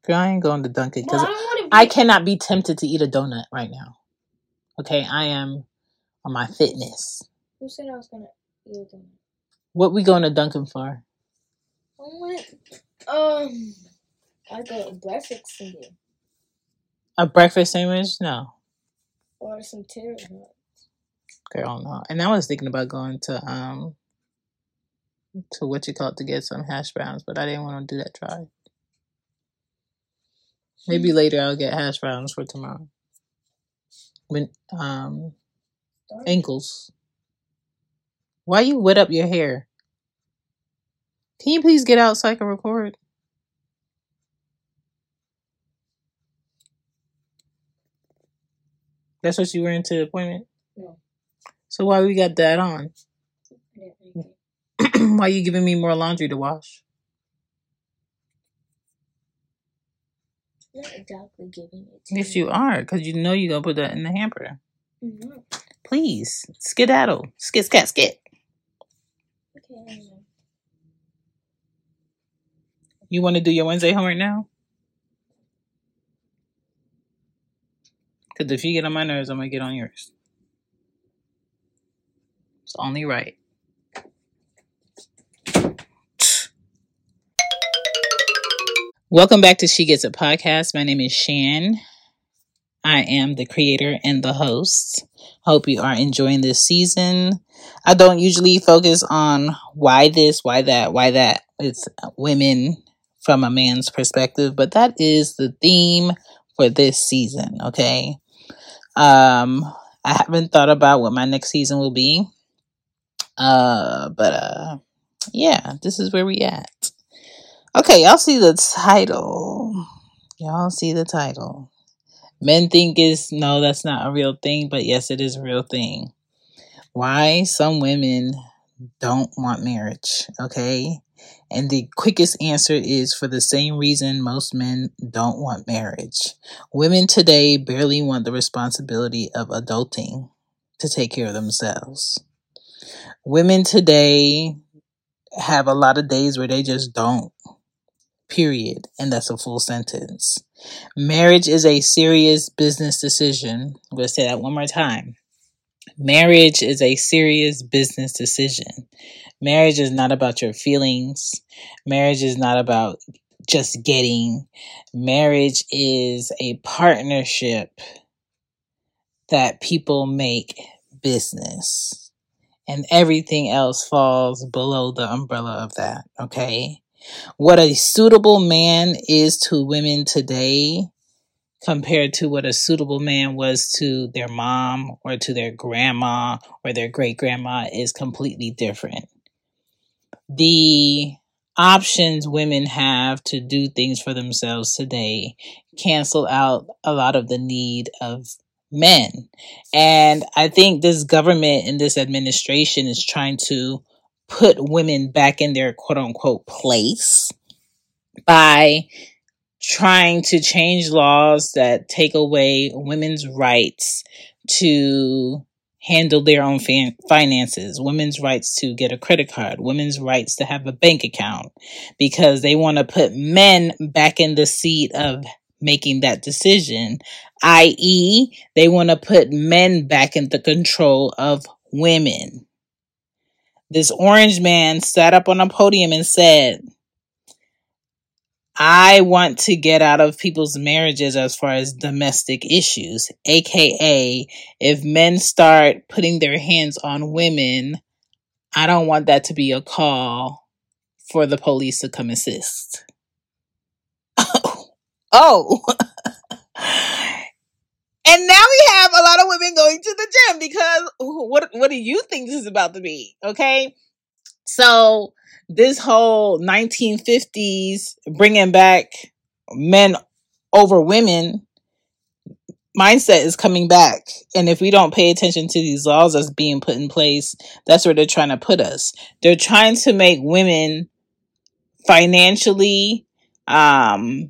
Girl, I ain't going to Dunkin' because Well, I cannot be tempted to eat a donut right now. Okay, I am on my fitness. Who said I was gonna eat a donut? What we going to Dunkin' for? Like a breakfast sandwich. A breakfast sandwich? No. Or some Tater Tots. Girl, no. And I was thinking about going to what you call it to get some hash browns, but I didn't want to do that drive. Maybe later I'll get hash browns for tomorrow. When ankles. Why you wet up your hair? Can you please get out so I can record? That's what you were into the appointment? No. So why we got that on? Why you giving me more laundry to wash? Not exactly giving it to Yes, you. you are, because you know you're going to put that in the hamper. Mm-hmm. Please, skedaddle. Skit, scat, skit. Okay. You want to do your Wednesday homework now? Because if you get on my nerves, I'm going to get on yours. It's only right. Welcome back to She Gets It podcast. My name is Shan. I am the creator and the host. Hope you are enjoying this season. I don't usually focus on why this, why that, why that. It's women from a man's perspective, but that is the theme for this season, okay? I haven't thought about what my next season will be. But yeah, this is where we at. Okay, y'all see the title. Men think no, that's not a real thing, but yes, it is a real thing. Why some women don't want marriage, okay? And the quickest answer is for the same reason most men don't want marriage. Women today barely want the responsibility of adulting to take care of themselves. Women today have a lot of days where they just don't. Period. And that's a full sentence. Marriage is a serious business decision. I'm going to say that one more time. Marriage is a serious business decision. Marriage is not about your feelings. Marriage is not about just getting. Marriage is a partnership that people make business. And everything else falls below the umbrella of that, okay? What a suitable man is to women today compared to what a suitable man was to their mom or to their grandma or their great-grandma is completely different. The options women have to do things for themselves today cancel out a lot of the need of men. And I think this government and this administration is trying to put women back in their quote-unquote place by trying to change laws that take away women's rights to handle their own finances, women's rights to get a credit card, women's rights to have a bank account, because they want to put men back in the seat of making that decision, i.e., they want to put men back in the control of women. This orange man sat up on a podium and said, I want to get out of people's marriages as far as domestic issues, aka if men start putting their hands on women, I don't want that to be a call for the police to come assist. Oh. And now we have a lot of women going to the gym because what do you think this is about to be? Okay. So this whole 1950s bringing back men over women mindset is coming back. And if we don't pay attention to these laws that's being put in place, that's where they're trying to put us. They're trying to make women financially and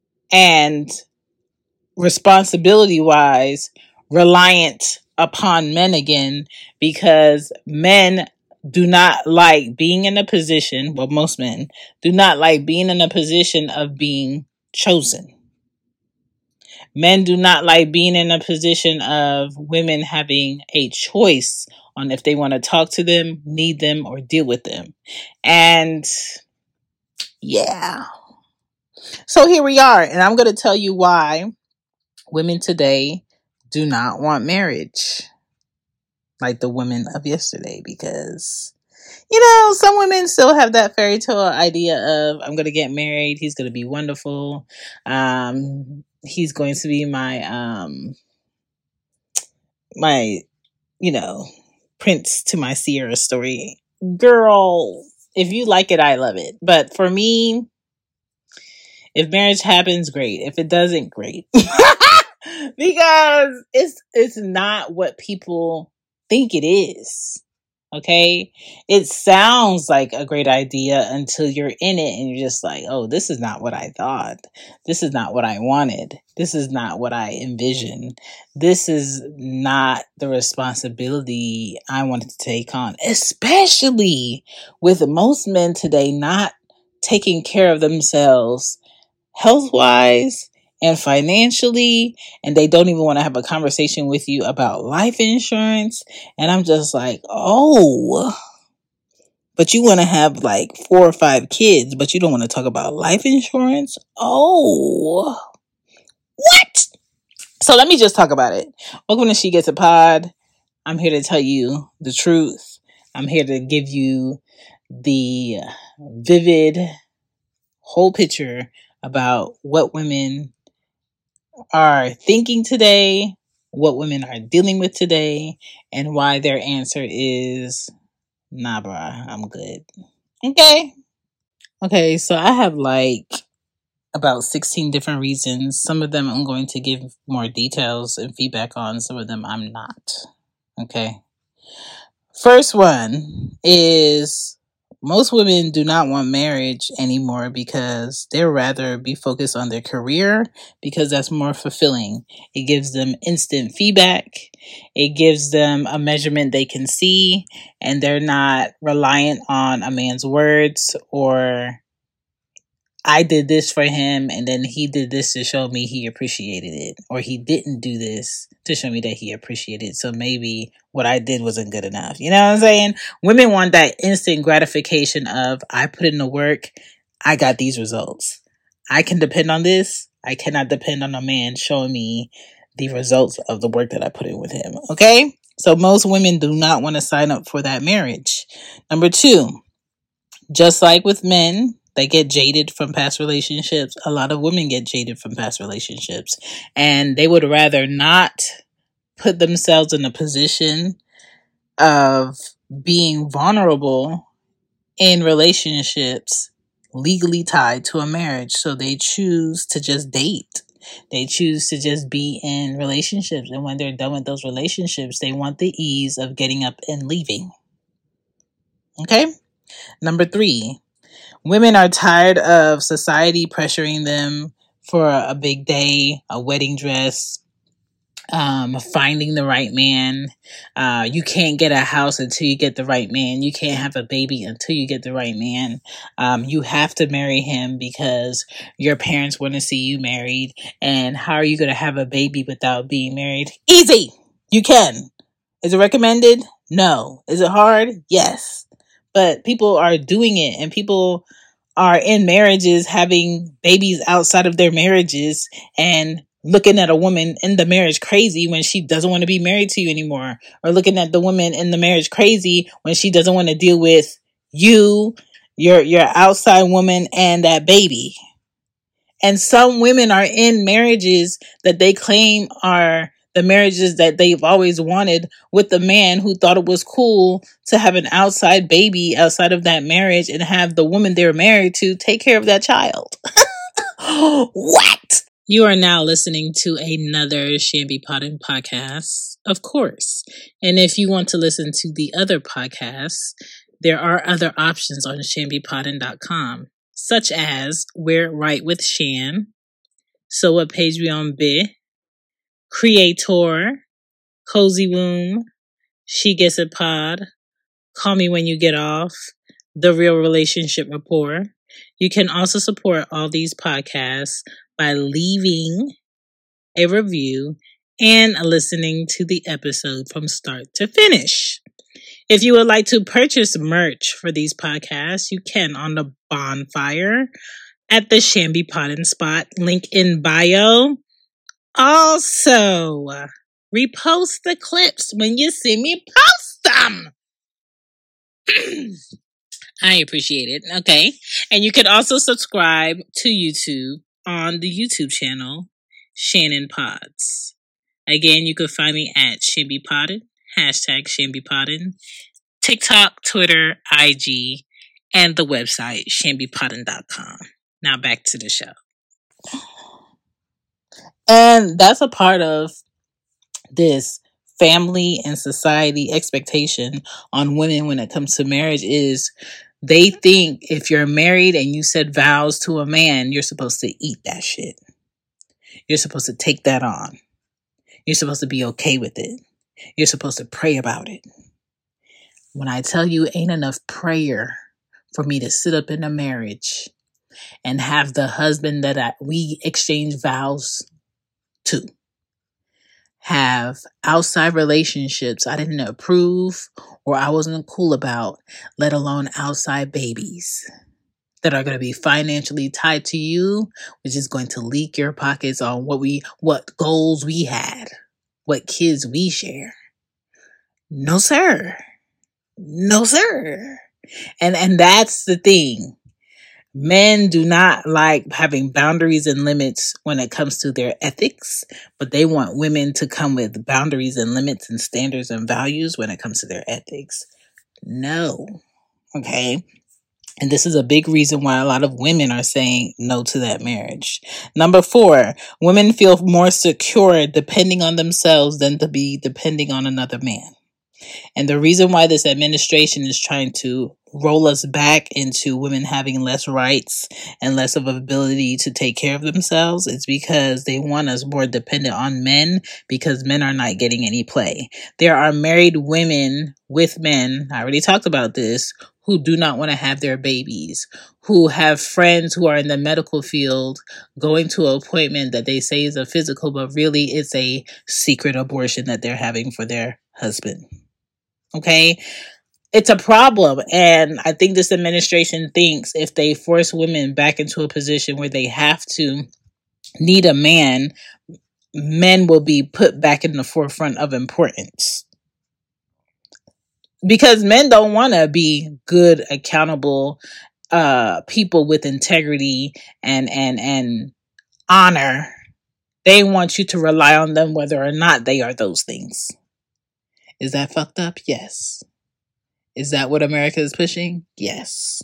responsibility-wise reliant upon men again, because men do not like being in a position, well, most men do not like being in a position of being chosen. Men do not like being in a position of women having a choice on if they want to talk to them, need them, or deal with them. And yeah. So here we are. And I'm going to tell you why women today do not want marriage like the women of yesterday. Because, some women still have that fairy tale idea of, I'm going to get married. He's going to be wonderful. He's going to be my Prince to my Sierra story. Girl, if you like it, I love it. But for me, if marriage happens, great. If it doesn't, great. Because it's not what people think it is. Okay? It sounds like a great idea until you're in it and you're just like, oh, this is not what I thought. This is not what I wanted. This is not what I envisioned. This is not the responsibility I wanted to take on, especially with most men today not taking care of themselves health-wise and financially, and they don't even want to have a conversation with you about life insurance. And I'm just like, oh, but you want to have like 4 or 5 kids, but you don't want to talk about life insurance? Oh, what? So let me just talk about it. Welcome to She Gets a Pod. I'm here to tell you the truth. I'm here to give you the vivid whole picture about what women are thinking today, what women are dealing with today, and why their answer is, nah, bruh, I'm good. Okay, so I have like about 16 different reasons. Some of them I'm going to give more details and feedback on. Some of them I'm not. Okay. First one is, most women do not want marriage anymore because they'd rather be focused on their career because that's more fulfilling. It gives them instant feedback. It gives them a measurement they can see, and they're not reliant on a man's words or I did this for him and then he did this to show me he appreciated it, or he didn't do this to show me that he appreciated it. So maybe what I did wasn't good enough. You know what I'm saying? Women want that instant gratification of, I put in the work, I got these results. I can depend on this. I cannot depend on a man showing me the results of the work that I put in with him. Okay? So most women do not want to sign up for that marriage. Number 2, just like with men, they get jaded from past relationships. A lot of women get jaded from past relationships. And they would rather not put themselves in a position of being vulnerable in relationships legally tied to a marriage. So they choose to just date. They choose to just be in relationships. And when they're done with those relationships, they want the ease of getting up and leaving. Okay? Number 3. Women are tired of society pressuring them for a big day, a wedding dress, finding the right man. You can't get a house until you get the right man. You can't have a baby until you get the right man. You have to marry him because your parents want to see you married. And how are you going to have a baby without being married? Easy! You can. Is it recommended? No. Is it hard? Yes. But people are doing it, and people are in marriages having babies outside of their marriages and looking at a woman in the marriage crazy when she doesn't want to be married to you anymore, or looking at the woman in the marriage crazy when she doesn't want to deal with you, your outside woman, and that baby. And some women are in marriages that they claim are the marriages that they've always wanted, with the man who thought it was cool to have an outside baby outside of that marriage and have the woman they're married to take care of that child. What? You are now listening to another Shambi Potting podcast, of course. And if you want to listen to the other podcasts, there are other options on shambipotting.com, such as We're Right with Shan, So What Patreon Be, Creator, Cozy Womb, She Gets a Pod, Call Me When You Get Off, The Real Relationship Rapport, You can also support all these podcasts by leaving a review and listening to the episode from start to finish. If you would like to purchase merch for these podcasts, you can on the bonfire at the Shambi Potting Spot, link in bio. Also, repost the clips when you see me post them. I appreciate it. Okay. And you can also subscribe to YouTube on the YouTube channel, Shannon Pods. Again, you can find me at Shambi Potted, hashtag Shambi Potted, TikTok, Twitter, IG, and the website, shambipotting.com. Now back to the show. And that's a part of this family and society expectation on women when it comes to marriage is they think if you're married and you said vows to a man, you're supposed to eat that shit. You're supposed to take that on. You're supposed to be okay with it. You're supposed to pray about it. When I tell you ain't enough prayer for me to sit up in a marriage and have the husband that we exchange vows to have outside relationships I didn't approve or I wasn't cool about, let alone outside babies that are going to be financially tied to you, which is going to leak your pockets on what goals we had, what kids we share. No, sir. No, sir. And that's the thing. Men do not like having boundaries and limits when it comes to their ethics, but they want women to come with boundaries and limits and standards and values when it comes to their ethics. No. Okay. And this is a big reason why a lot of women are saying no to that marriage. Number 4, women feel more secure depending on themselves than to be depending on another man. And the reason why this administration is trying to roll us back into women having less rights and less of an ability to take care of themselves is because they want us more dependent on men because men are not getting any play. There are married women with men, I already talked about this, who do not want to have their babies, who have friends who are in the medical field going to an appointment that they say is a physical, but really it's a secret abortion that they're having for their husband. Okay? It's a problem. And I think this administration thinks if they force women back into a position where they have to need a man, men will be put back in the forefront of importance. Because men don't want to be good, accountable people with integrity and honor. They want you to rely on them whether or not they are those things. Is that fucked up? Yes. Is that what America is pushing? Yes.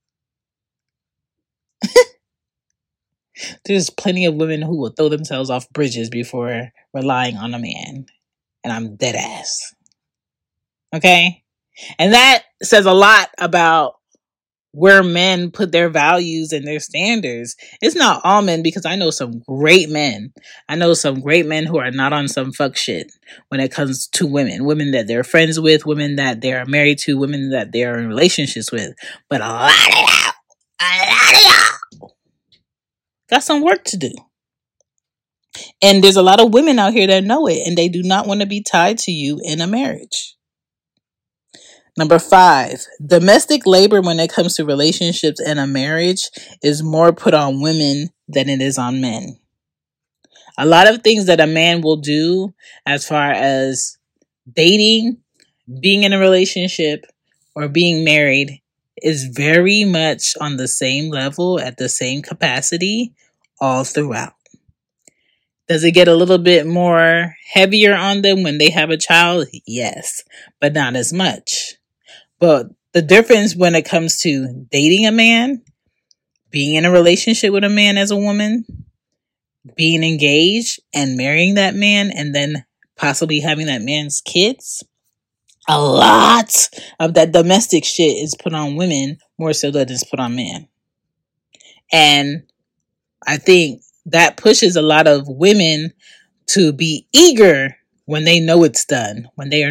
There's plenty of women who will throw themselves off bridges before relying on a man. And I'm dead ass. Okay? And that says a lot about where men put their values and their standards. It's not all men, because I know some great men. I know some great men who are not on some fuck shit when it comes to women. Women that they're friends with, women that they're married to, women that they're in relationships with. But a lot of y'all got some work to do. And there's a lot of women out here that know it, and they do not want to be tied to you in a marriage. Number 5, domestic labor when it comes to relationships and a marriage is more put on women than it is on men. A lot of things that a man will do as far as dating, being in a relationship, or being married is very much on the same level, at the same capacity, all throughout. Does it get a little bit more heavier on them when they have a child? Yes, but not as much. But the difference when it comes to dating a man, being in a relationship with a man as a woman, being engaged and marrying that man, and then possibly having that man's kids, a lot of that domestic shit is put on women more so than it's put on men. And I think that pushes a lot of women to be eager when they know it's done, when they're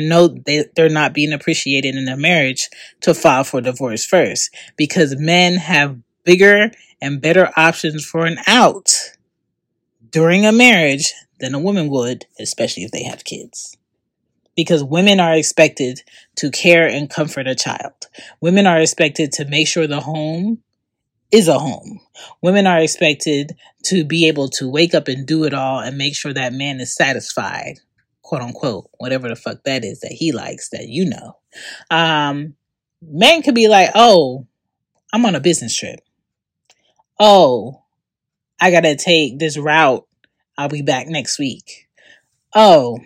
not being appreciated in their marriage, to file for divorce first. Because men have bigger and better options for an out during a marriage than a woman would, especially if they have kids. Because women are expected to care and comfort a child. Women are expected to make sure the home is a home. Women are expected to be able to wake up and do it all and make sure that man is satisfied, quote unquote, whatever the fuck that is that he likes, that you know. Men could be like, oh, I'm on a business trip. Oh, I gotta take this route. I'll be back next week. Oh,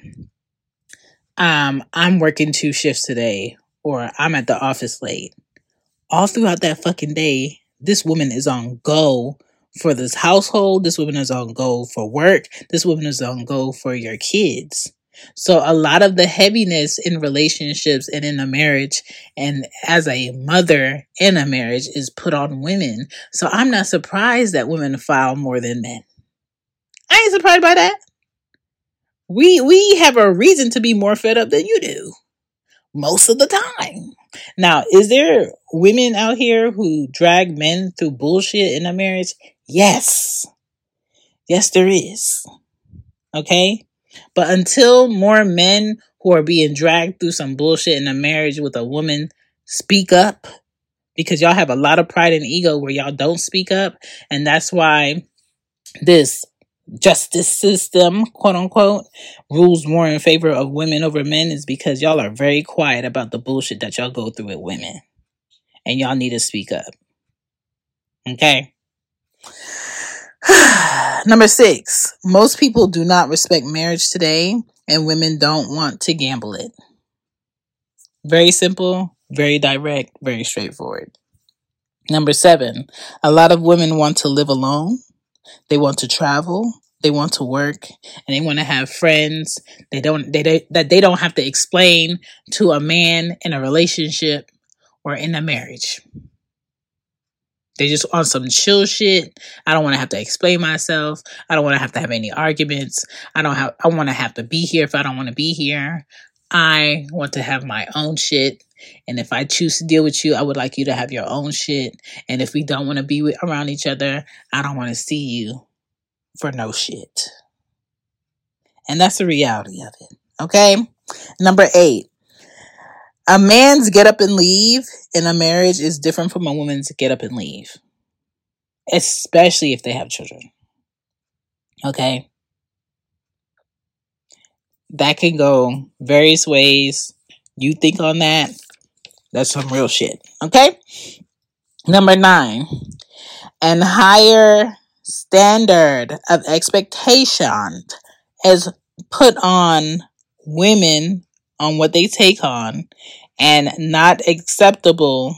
I'm working 2 shifts today, or I'm at the office late. All throughout that fucking day, this woman is on go for this household. This woman is on go for work. This woman is on go for your kids. So a lot of the heaviness in relationships and in a marriage and as a mother in a marriage is put on women. So I'm not surprised that women file more than men. I ain't surprised by that. We have a reason to be more fed up than you do most of the time. Now, is there women out here who drag men through bullshit in a marriage? Yes. Yes, there is. Okay? But until more men who are being dragged through some bullshit in a marriage with a woman speak up, because y'all have a lot of pride and ego where y'all don't speak up, and that's why this justice system, quote unquote, rules more in favor of women over men, is because y'all are very quiet about the bullshit that y'all go through with women. And y'all need to speak up. Okay? Number 6. Most people do not respect marriage today, and women don't want to gamble it. Very simple, very direct, very straightforward. Number 7. A lot of women want to live alone. They want to travel. They want to work, and they want to have friends. They don't have to explain to a man in a relationship or in a marriage. They just on some chill shit. I don't want to have to explain myself. I don't want to have any arguments. I want to have to be here if I don't want to be here. I want to have my own shit. And if I choose to deal with you, I would like you to have your own shit. And if we don't want to be around each other, I don't want to see you for no shit. And that's the reality of it. Okay? Number 8. A man's get up and leave in a marriage is different from a woman's get up and leave. Especially if they have children. Okay? That can go various ways. You think on that. That's some real shit. Okay? Number 9. An higher standard of expectation is put on women on what they take on, and not acceptable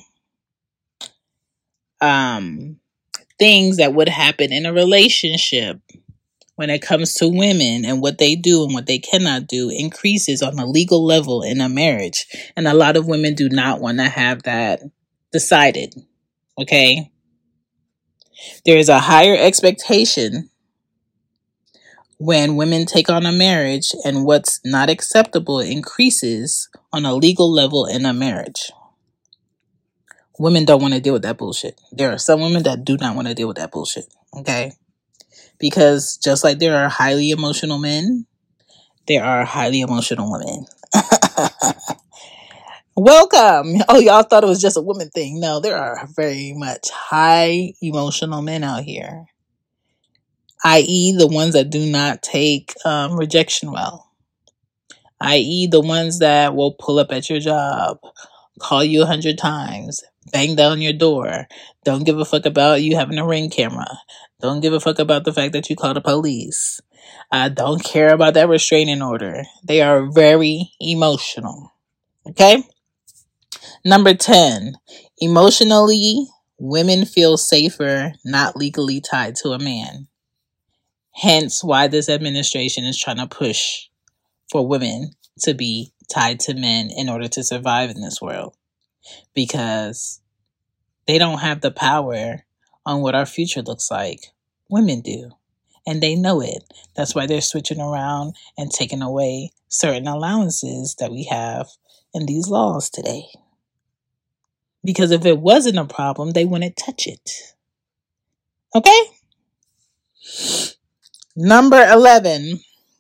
things that would happen in a relationship when it comes to women and what they do and what they cannot do increases on a legal level in a marriage. And a lot of women do not want to have that decided. Okay? There is a higher expectation when women take on a marriage, and what's not acceptable increases on a legal level in a marriage. Women don't want to deal with that bullshit. There are some women that do not want to deal with that bullshit. Okay? Because just like there are highly emotional men, there are highly emotional women. Welcome. Oh, y'all thought it was just a woman thing. No, there are very much high emotional men out here. I.e. the ones that do not take rejection well. I.e. the ones that will pull up at your job, call you 100 times, bang down your door, don't give a fuck about you having a Ring camera, don't give a fuck about the fact that you call the police, don't care about that restraining order. They are very emotional. Okay? Number 10, emotionally, women feel safer not legally tied to a man. Hence why this administration is trying to push for women to be tied to men in order to survive in this world. Because they don't have the power on what our future looks like. Women do. And they know it. That's why they're switching around and taking away certain allowances that we have in these laws today. Because if it wasn't a problem, they wouldn't touch it. Okay? Number 11.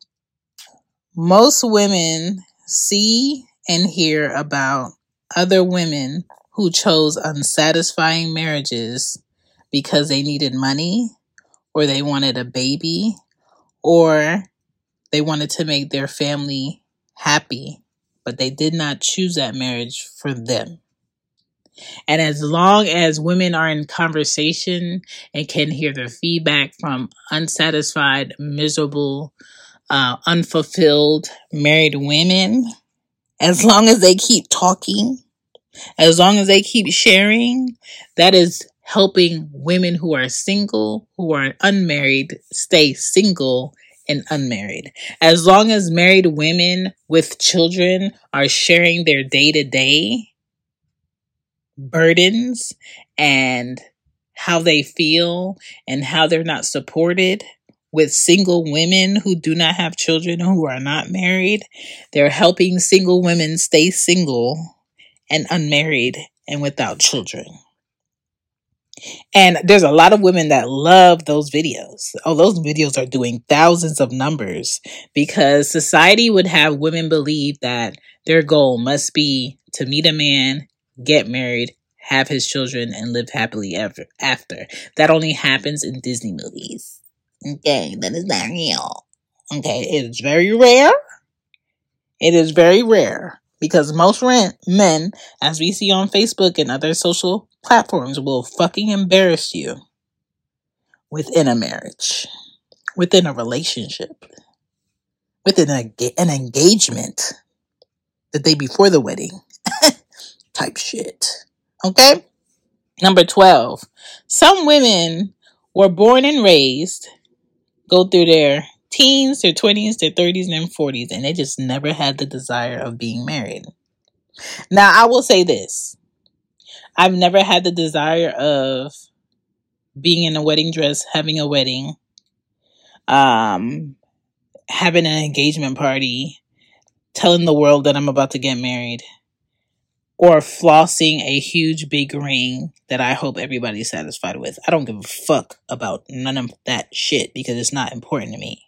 Most women see and hear about other women who chose unsatisfying marriages because they needed money, or they wanted a baby, or they wanted to make their family happy, but they did not choose that marriage for them. And as long as women are in conversation and can hear the feedback from unsatisfied, miserable, unfulfilled married women, as long as they keep talking, as long as they keep sharing, that is helping women who are single, who are unmarried, stay single and unmarried. As long as married women with children are sharing their day-to-day burdens and how they feel and how they're not supported with single women who do not have children, who are not married, they're helping single women stay single and unmarried and without children. And there's a lot of women that love those videos. Oh, those videos are doing thousands of numbers because society would have women believe that their goal must be to meet a man, get married, have his children, and live happily ever after. That only happens in Disney movies. Okay, that is not real. Okay, it is very rare. It is very rare because most men, as we see on Facebook and other social platforms, will fucking embarrass you within a marriage, within a relationship, within an engagement the day before the wedding type shit. Okay? Number 12. Some women were born and raised, go through their teens, their 20s, their 30s, and 40s, and they just never had the desire of being married. Now, I will say this. I've never had the desire of being in a wedding dress, having a wedding, having an engagement party, telling the world that I'm about to get married, or flossing a huge big ring that I hope everybody's satisfied with. I don't give a fuck about none of that shit because it's not important to me.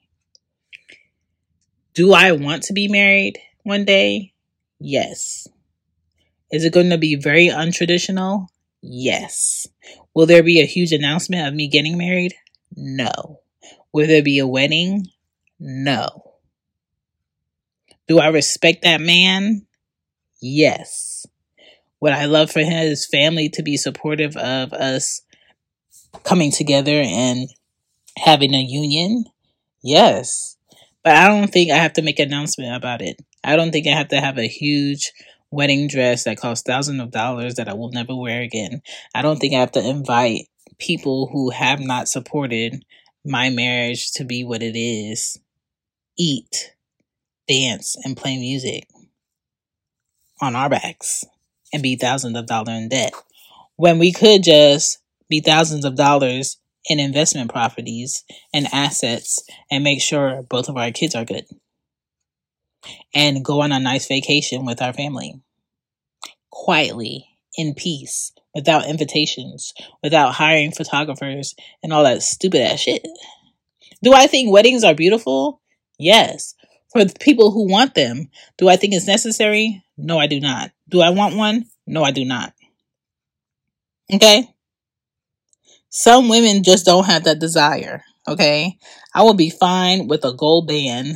Do I want to be married one day? Yes. Is it going to be very untraditional? Yes. Will there be a huge announcement of me getting married? No. Will there be a wedding? No. Do I respect that man? Yes. Would I love for his family to be supportive of us coming together and having a union? Yes. But I don't think I have to make an announcement about it. I don't think I have to have a huge wedding dress that costs thousands of dollars that I will never wear again. I don't think I have to invite people who have not supported my marriage to be what it is, eat, dance, and play music on our backs and be thousands of dollars in debt when we could just be thousands of dollars in investment properties and assets and make sure both of our kids are good and go on a nice vacation with our family quietly, in peace, without invitations, without hiring photographers and all that stupid ass shit. Do I think weddings are beautiful? Yes. For the people who want them. Do I think it's necessary? No, I do not. Do I want one? No, I do not. Okay? Some women just don't have that desire. Okay? I will be fine with a gold band.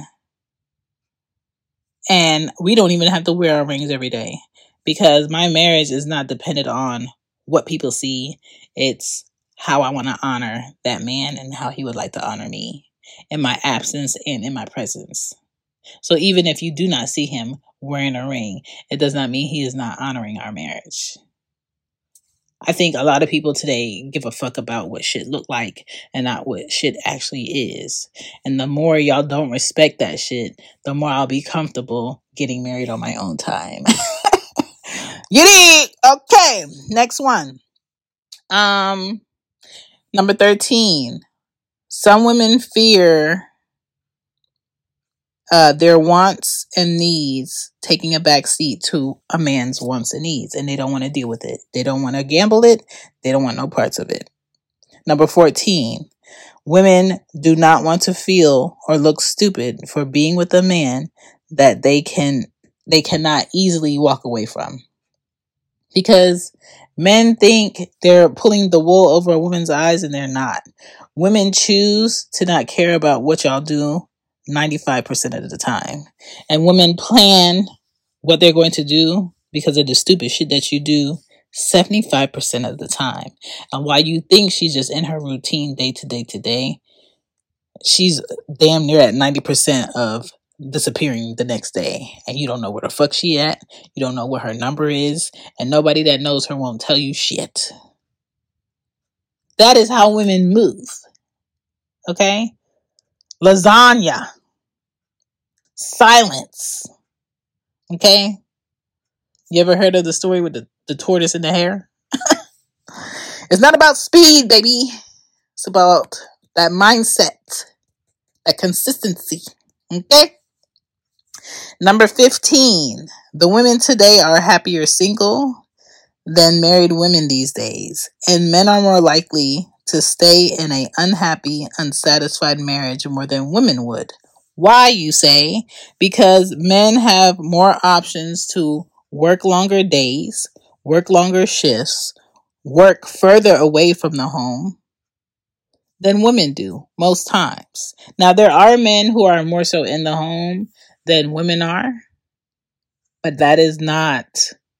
And we don't even have to wear our rings every day. Because my marriage is not dependent on what people see. It's how I want to honor that man and how he would like to honor me in my absence and in my presence. So even if you do not see him wearing a ring, it does not mean he is not honoring our marriage. I think a lot of people today give a fuck about what shit look like and not what shit actually is. And the more y'all don't respect that shit, the more I'll be comfortable getting married on my own time. You dig? Okay, next one. Number 13. Some women fear their wants and needs taking a back seat to a man's wants and needs, and they don't want to deal with it. They don't want to gamble it. They don't want no parts of it. Number 14. Women do not want to feel or look stupid for being with a man that they cannot easily walk away from. Because men think they're pulling the wool over a woman's eyes, and they're not. Women choose to not care about what y'all do 95% of the time. And women plan what they're going to do because of the stupid shit that you do 75% of the time. And while you think she's just in her routine day to day, she's damn near at 90% of disappearing the next day. And you don't know where the fuck she at. You don't know what her number is. And nobody that knows her won't tell you shit. That is how women move. Okay? Lasagna. Silence. Okay? You ever heard of the story with the tortoise and the hare? It's not about speed, baby. It's about that mindset, that consistency. Okay? Number 15. The women today are happier single than married women these days. And men are more likely to stay in an unhappy, unsatisfied marriage more than women would. Why, you say? Because men have more options to work longer days, work longer shifts, work further away from the home than women do most times. Now, there are men who are more so in the home than women are, but that is not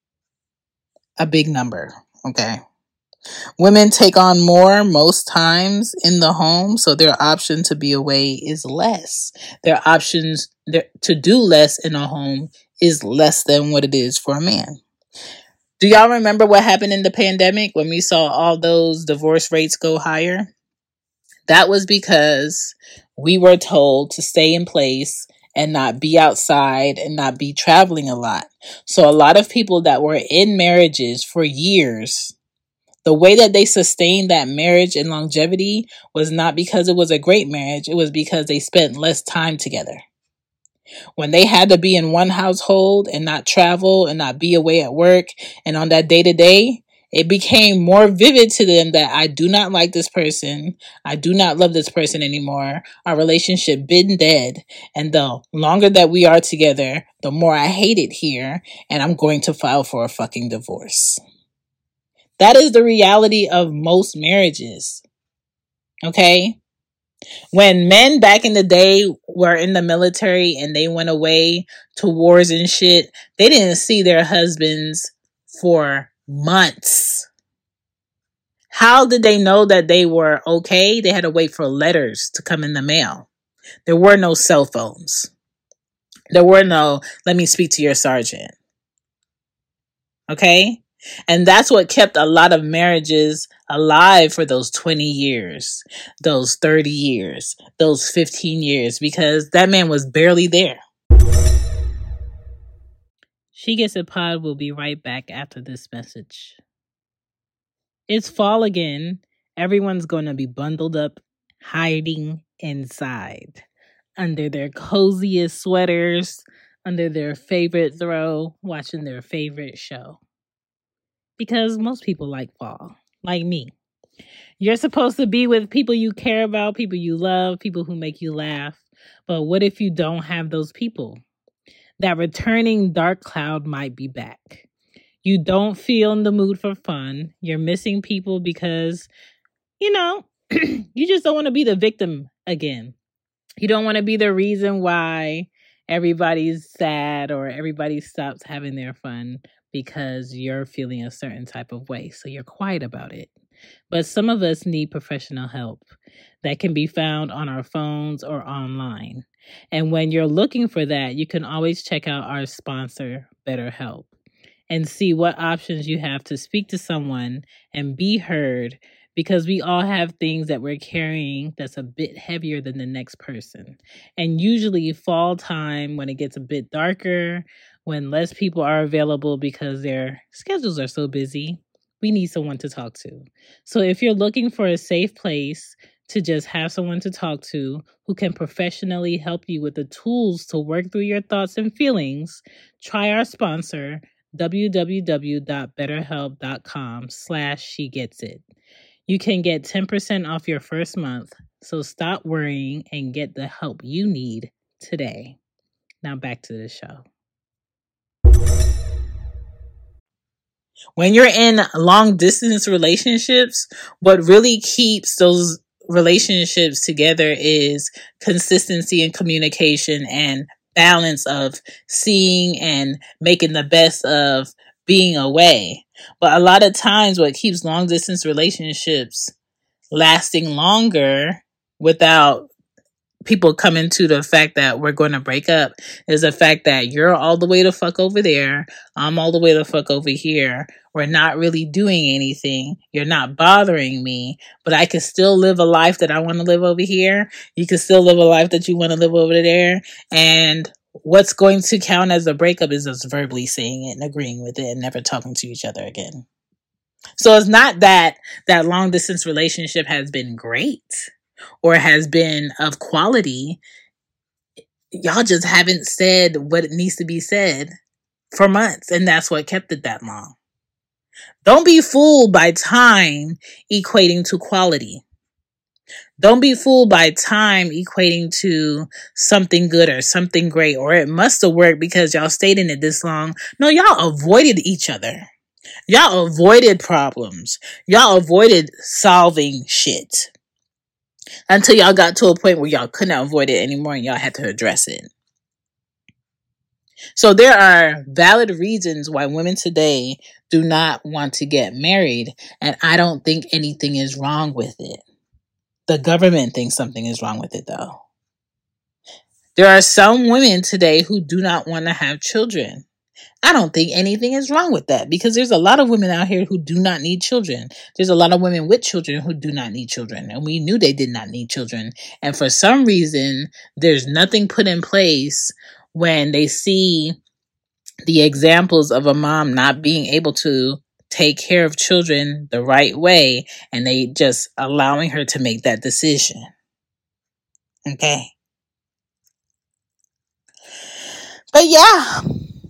a big number, okay? Women take on more most times in the home, so their option to be away is less. Their options to do less in a home is less than what it is for a man. Do y'all remember what happened in the pandemic when we saw all those divorce rates go higher? That was because we were told to stay in place and not be outside and not be traveling a lot. So a lot of people that were in marriages for years, the way that they sustained that marriage and longevity was not because it was a great marriage. It was because they spent less time together. When they had to be in one household and not travel and not be away at work and on that day to day, it became more vivid to them that I do not like this person. I do not love this person anymore. Our relationship been dead. And the longer that we are together, the more I hate it here. And I'm going to file for a fucking divorce. That is the reality of most marriages. Okay? When men back in the day were in the military and they went away to wars and shit, they didn't see their husbands for months. How did they know that they were okay? They had to wait for letters to come in the mail. There were no cell phones. There were no, let me speak to your sergeant. Okay? And that's what kept a lot of marriages alive for those 20 years, those 30 years, those 15 years, because that man was barely there. She Gets It Pod will be right back after this message. It's fall again. Everyone's going to be bundled up, hiding inside, under their coziest sweaters, under their favorite throw, watching their favorite show. Because most people like fall, like me. You're supposed to be with people you care about, people you love, people who make you laugh. But what if you don't have those people? That returning dark cloud might be back. You don't feel in the mood for fun. You're missing people because, you just don't want to be the victim again. You don't want to be the reason why everybody's sad or everybody stops having their fun because you're feeling a certain type of way. So you're quiet about it. But some of us need professional help that can be found on our phones or online. And when you're looking for that, you can always check out our sponsor, BetterHelp, and see what options you have to speak to someone and be heard, because we all have things that we're carrying that's a bit heavier than the next person. And usually fall time, when it gets a bit darker, when less people are available because their schedules are so busy, we need someone to talk to. So if you're looking for a safe place to just have someone to talk to who can professionally help you with the tools to work through your thoughts and feelings, try our sponsor, www.betterhelp.com/SheGetsIt. You can get 10% off your first month. So stop worrying and get the help you need today. Now back to the show. When you're in long distance relationships, what really keeps those relationships together is consistency and communication and balance of seeing and making the best of being away. But a lot of times what keeps long distance relationships lasting longer without people coming to the fact that we're going to break up is the fact that you're all the way the fuck over there. I'm all the way the fuck over here. We're not really doing anything. You're not bothering me, but I can still live a life that I want to live over here. You can still live a life that you want to live over there. And what's going to count as a breakup is us verbally saying it and agreeing with it and never talking to each other again. So it's not that that long distance relationship has been great or has been of quality. Y'all just haven't said what it needs to be said for months, and that's what kept it that long. Don't be fooled by time equating to quality. Don't be fooled by time equating to something good or something great, or it must have worked because y'all stayed in it this long. No, y'all avoided each other. Y'all avoided problems. Y'all avoided solving shit until y'all got to a point where y'all couldn't avoid it anymore and y'all had to address it. So there are valid reasons why women today do not want to get married, and I don't think anything is wrong with it. The government thinks something is wrong with it, though. There are some women today who do not want to have children. I don't think anything is wrong with that because there's a lot of women out here who do not need children. There's a lot of women with children who do not need children, and we knew they did not need children. And for some reason, there's nothing put in place when they see the examples of a mom not being able to take care of children the right way, and they just allowing her to make that decision. Okay. But yeah,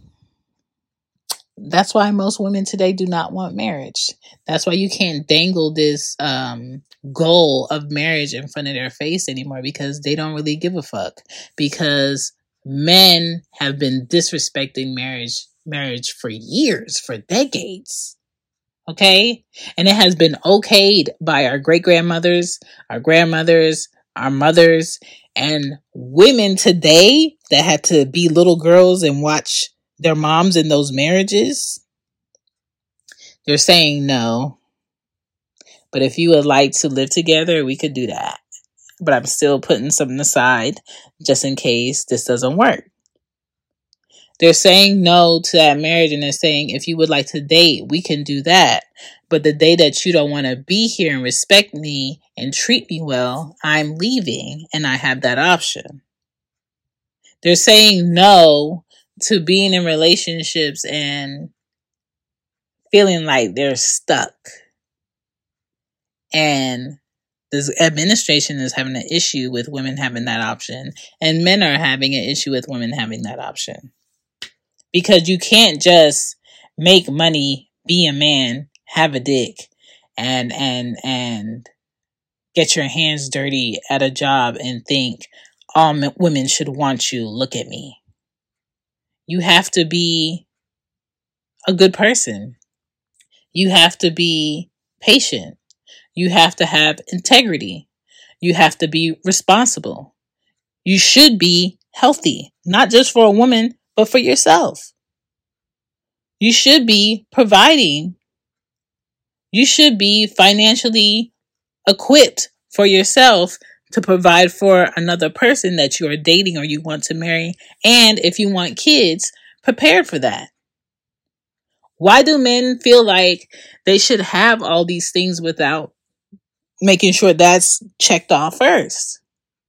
that's why most women today do not want marriage. That's why you can't dangle this goal of marriage in front of their face anymore, because they don't really give a fuck. Because men have been disrespecting marriage for years, for decades. Okay? And it has been okayed by our great-grandmothers, our grandmothers, our mothers, and women today that had to be little girls and watch their moms in those marriages. They're saying no. But if you would like to live together, we could do that. But I'm still putting something aside just in case this doesn't work. They're saying no to that marriage, and they're saying, if you would like to date, we can do that. But the day that you don't want to be here and respect me and treat me well, I'm leaving, and I have that option. They're saying no to being in relationships and feeling like they're stuck. And this administration is having an issue with women having that option, and men are having an issue with women having that option. Because you can't just make money, be a man, have a dick, and get your hands dirty at a job and think all women should want you. Look at me. You have to be a good person. You have to be patient. You have to have integrity. You have to be responsible. You should be healthy, not just for a woman, but for yourself. You should be providing. You should be financially equipped for yourself to provide for another person that you are dating or you want to marry. And if you want kids, prepared for that. Why do men feel like they should have all these things without making sure that's checked off first?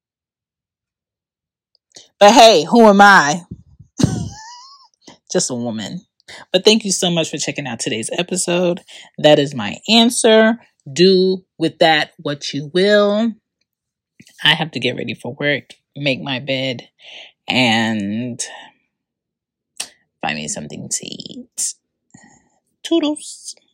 But hey, who am I? Just a woman. But thank you so much for checking out today's episode. That is my answer. Do with that what you will. I have to get ready for work, make my bed, and find me something to eat. Toodles.